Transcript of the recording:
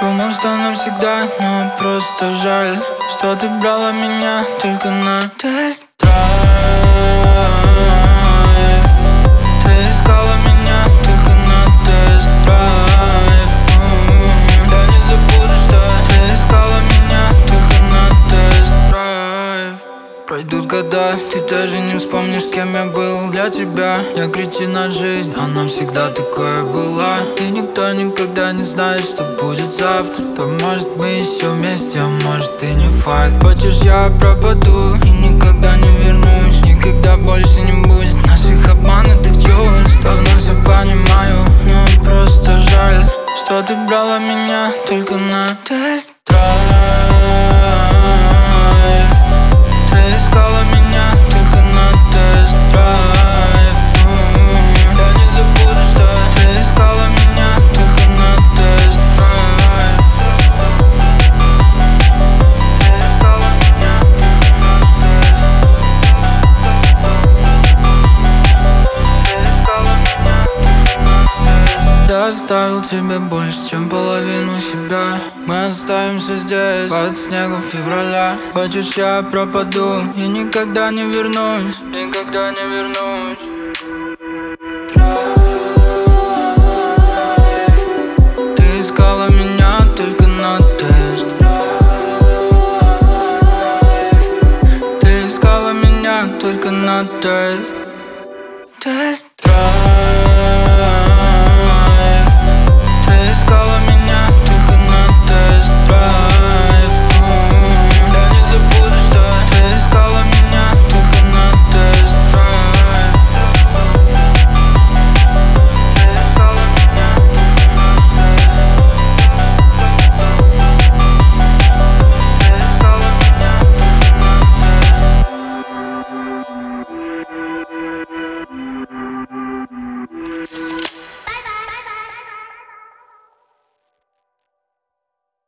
Думал, что навсегда, но просто жаль, что ты брала меня только на тест-драйв. Ты искала меня только на тест-драйв. Я не забуду, что ты искала меня только на тест-драйв. Пройдут года, ты даже не вспомнишь, с кем я был для тебя. Я кретин жизнь, она всегда такое была. И никто никогда не знает, что будет завтра. То может мы еще вместе, а может и не факт. Хочешь, я пропаду и никогда не вернусь. Никогда больше не будет наших обманутых чувств. Давно все понимаю, но просто жаль, что ты брала меня только на тест-драйв. Ты искала меня только на тест-драйв. Я не забуду, что ты искала меня только на тест-драйв. Ты искала меня только на тест-драйв. Я оставил тебе больше, чем половину себя. Мы оставимся здесь под снегом февраля. Хочешь, я пропаду и никогда не вернусь. Никогда не вернусь. Ты искала меня только на тест. Ты искала меня только на тест. Тест-драйв.